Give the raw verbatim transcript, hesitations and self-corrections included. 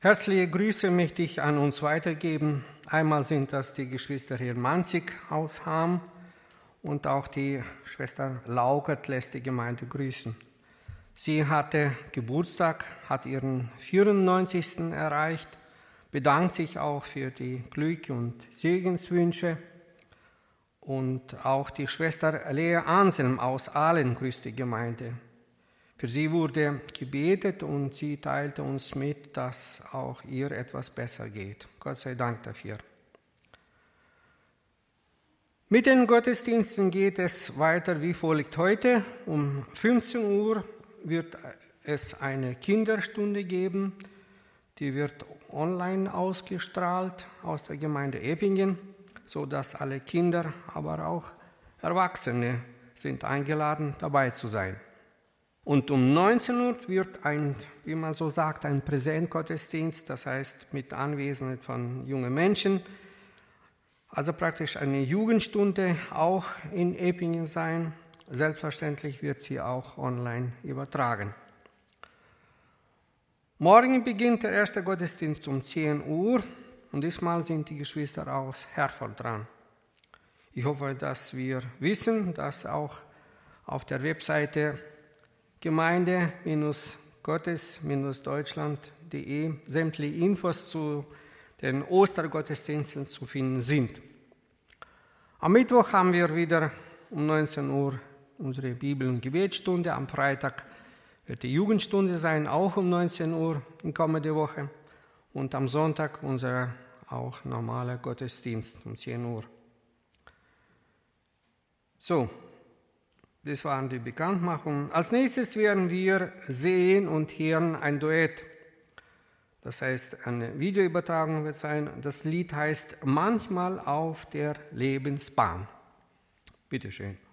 Herzliche Grüße möchte ich an uns weitergeben. Einmal sind das die Geschwister hier Manzig aus Ham und auch die Schwester Laugert lässt die Gemeinde grüßen. Sie hatte Geburtstag, hat ihren vierundneunzigsten erreicht, bedankt sich auch für die Glück- und Segenswünsche. Und auch die Schwester Lea Anselm aus Aalen grüßt die Gemeinde. Für sie wurde gebetet und sie teilte uns mit, dass auch ihr etwas besser geht. Gott sei Dank dafür. Mit den Gottesdiensten geht es weiter wie folgt heute. Um fünfzehn Uhr wird es eine Kinderstunde geben, die wird online ausgestrahlt aus der Gemeinde Eppingen, sodass alle Kinder, aber auch Erwachsene sind eingeladen, dabei zu sein. Und um neunzehn Uhr wird ein, wie man so sagt, ein Präsentgottesdienst, das heißt mit Anwesenheit von jungen Menschen, also praktisch eine Jugendstunde auch in Eppingen sein. Selbstverständlich wird sie auch online übertragen. Morgen beginnt der erste Gottesdienst um zehn Uhr und diesmal sind die Geschwister aus Herford dran. Ich hoffe, dass wir wissen, dass auch auf der Webseite Gemeinde-Gottes-Deutschland punkt de sämtliche Infos zu den Ostergottesdiensten zu finden sind. Am Mittwoch haben wir wieder um neunzehn Uhr unsere Bibel- und Gebetsstunde. Am Freitag wird die Jugendstunde sein, auch um neunzehn Uhr in kommende Woche. Und am Sonntag unser auch normaler Gottesdienst um zehn Uhr. So. Das waren die Bekanntmachungen. Als nächstes werden wir sehen und hören ein Duett. Das heißt, eine Videoübertragung wird sein. Das Lied heißt Manchmal auf der Lebensbahn. Bitte schön.